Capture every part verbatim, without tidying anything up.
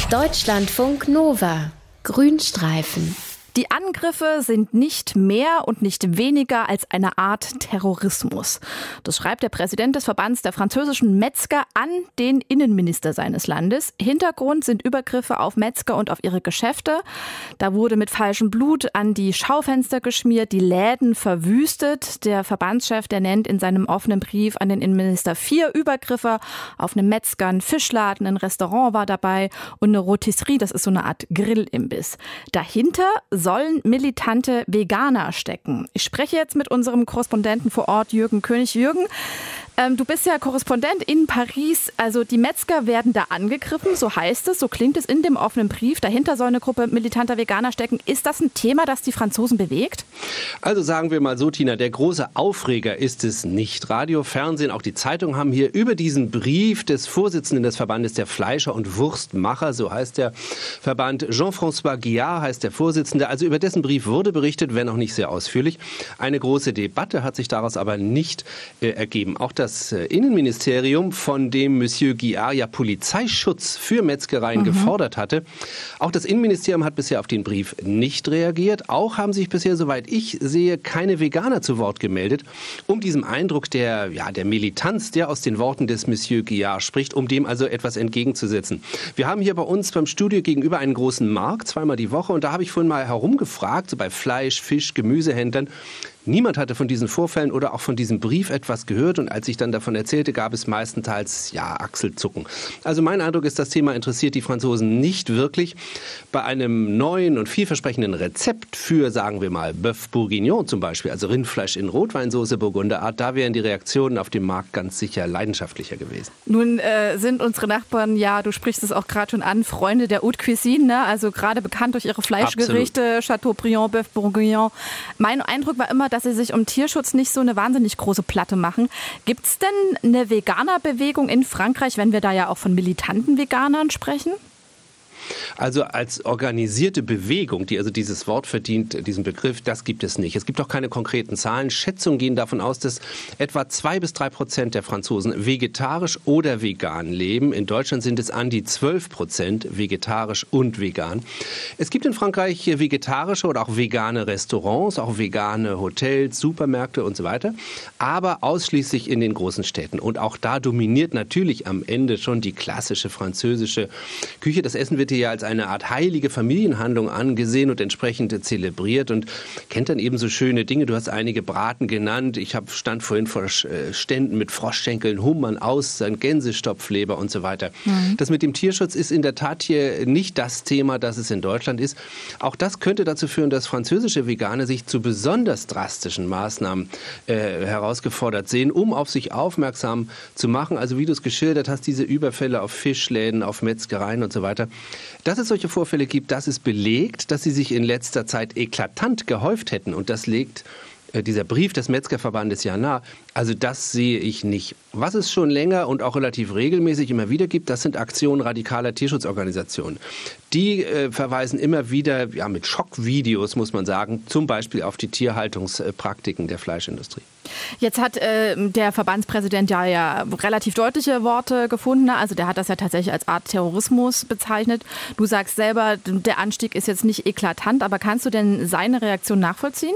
Deutschlandfunk Nova. Grünstreifen. Die Angriffe sind nicht mehr und nicht weniger als eine Art Terrorismus. Das schreibt der Präsident des Verbands der französischen Metzger an den Innenminister seines Landes. Hintergrund sind Übergriffe auf Metzger und auf ihre Geschäfte. Da wurde mit falschem Blut an die Schaufenster geschmiert, die Läden verwüstet. Der Verbandschef, der nennt in seinem offenen Brief an den Innenminister vier Übergriffe auf einen Metzger, einen Fischladen, ein Restaurant war dabei und eine Rotisserie, das ist so eine Art Grillimbiss. Dahinter sollen militante Veganer stecken. Ich spreche jetzt mit unserem Korrespondenten vor Ort, Jürgen König. Jürgen, ähm, du bist ja Korrespondent in Paris. Also die Metzger werden da angegriffen, so heißt es, so klingt es in dem offenen Brief. Dahinter soll eine Gruppe militanter Veganer stecken. Ist das ein Thema, das die Franzosen bewegt? Also sagen wir mal so, Tina, der große Aufreger ist es nicht. Radio, Fernsehen, auch die Zeitungen haben hier über diesen Brief des Vorsitzenden des Verbandes der Fleischer und Wurstmacher, so heißt der Verband, Jean-François Guillard heißt der Vorsitzende. Also über dessen Brief wurde berichtet, wenn auch nicht sehr ausführlich. Eine große Debatte hat sich daraus aber nicht äh, ergeben. Auch das äh, Innenministerium, von dem Monsieur Guillard ja Polizeischutz für Metzgereien mhm. gefordert hatte, auch das Innenministerium hat bisher auf den Brief nicht reagiert. Auch haben sich bisher, soweit ich sehe, keine Veganer zu Wort gemeldet, um diesem Eindruck der, ja, der Militanz, der aus den Worten des Monsieur Guillard spricht, um dem also etwas entgegenzusetzen. Wir haben hier bei uns beim Studio gegenüber einen großen Markt, zweimal die Woche, und da habe ich vorhin mal herumgefragt, so bei Fleisch, Fisch, Gemüsehändlern. Niemand hatte von diesen Vorfällen oder auch von diesem Brief etwas gehört, und als ich dann davon erzählte, gab es meistenteils, ja, Achselzucken. Also mein Eindruck ist, das Thema interessiert die Franzosen nicht wirklich. Bei einem neuen und vielversprechenden Rezept für, sagen wir mal, Bœuf Bourguignon zum Beispiel, also Rindfleisch in Rotweinsauce Burgunderart, da wären die Reaktionen auf dem Markt ganz sicher leidenschaftlicher gewesen. Nun äh, sind unsere Nachbarn, ja, du sprichst es auch gerade schon an, Freunde der Haute Cuisine, ne? Also gerade bekannt durch ihre Fleischgerichte, Absolut. Chateaubriand, Bœuf Bourguignon. Mein Eindruck war immer, dass sie sich um Tierschutz nicht so eine wahnsinnig große Platte machen. Gibt es denn eine Veganerbewegung in Frankreich, wenn wir da ja auch von militanten Veganern sprechen? Also als organisierte Bewegung, die also dieses Wort verdient, diesen Begriff, das gibt es nicht. Es gibt auch keine konkreten Zahlen. Schätzungen gehen davon aus, dass etwa zwei bis drei Prozent der Franzosen vegetarisch oder vegan leben. In Deutschland sind es an die zwölf Prozent vegetarisch und vegan. Es gibt in Frankreich vegetarische oder auch vegane Restaurants, auch vegane Hotels, Supermärkte und so weiter, aber ausschließlich in den großen Städten. Und auch da dominiert natürlich am Ende schon die klassische französische Küche. Das Essen wird hier als eine Art heilige Familienhandlung angesehen und entsprechend zelebriert und kennt dann eben so schöne Dinge. Du hast einige Braten genannt. Ich hab, stand vorhin vor Ständen mit Froschschenkeln, Hummern, Austern, Gänsestopfleber und so weiter. Mhm. Das mit dem Tierschutz ist in der Tat hier nicht das Thema, das es in Deutschland ist. Auch das könnte dazu führen, dass französische Veganer sich zu besonders drastischen Maßnahmen äh, herausgefordert sehen, um auf sich aufmerksam zu machen. Also wie du es geschildert hast, diese Überfälle auf Fischläden, auf Metzgereien und so weiter. Dass es solche Vorfälle gibt, das ist belegt, dass sie sich in letzter Zeit eklatant gehäuft hätten. Und das legt äh, dieser Brief des Metzgerverbandes ja nahe. Also das sehe ich nicht. Was es schon länger und auch relativ regelmäßig immer wieder gibt, das sind Aktionen radikaler Tierschutzorganisationen. Die äh, verweisen immer wieder, ja, mit Schockvideos, muss man sagen, zum Beispiel auf die Tierhaltungspraktiken der Fleischindustrie. Jetzt hat äh, der Verbandspräsident ja, ja relativ deutliche Worte gefunden. Also der hat das ja tatsächlich als Art Terrorismus bezeichnet. Du sagst selber, der Anstieg ist jetzt nicht eklatant, aber kannst du denn seine Reaktion nachvollziehen?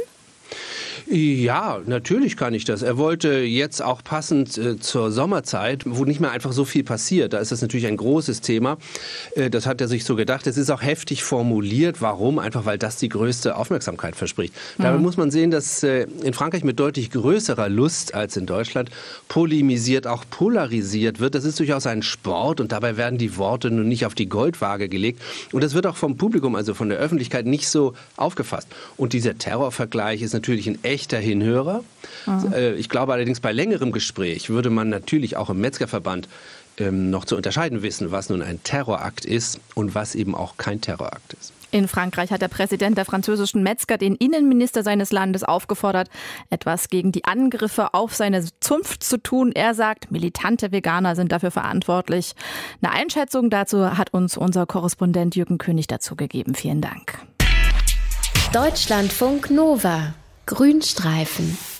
Ja, natürlich kann ich das. Er wollte jetzt auch passend äh, zur Sommerzeit, wo nicht mehr einfach so viel passiert, da ist das natürlich ein großes Thema. Äh, das hat er sich so gedacht. Es ist auch heftig formuliert. Warum? Einfach, weil das die größte Aufmerksamkeit verspricht. Mhm. Dabei muss man sehen, dass äh, in Frankreich mit deutlich größerer Lust als in Deutschland polemisiert, auch polarisiert wird. Das ist durchaus ein Sport und dabei werden die Worte nun nicht auf die Goldwaage gelegt. Und das wird auch vom Publikum, also von der Öffentlichkeit, nicht so aufgefasst. Und dieser Terrorvergleich ist natürlich ein echter Hinhörer. Mhm. Ich glaube allerdings, bei längerem Gespräch würde man natürlich auch im Metzgerverband ähm, noch zu unterscheiden wissen, was nun ein Terrorakt ist und was eben auch kein Terrorakt ist. In Frankreich hat der Präsident der französischen Metzger den Innenminister seines Landes aufgefordert, etwas gegen die Angriffe auf seine Zunft zu tun. Er sagt, militante Veganer sind dafür verantwortlich. Eine Einschätzung dazu hat uns unser Korrespondent Jürgen König dazu gegeben. Vielen Dank. Deutschlandfunk Nova. Grünstreifen.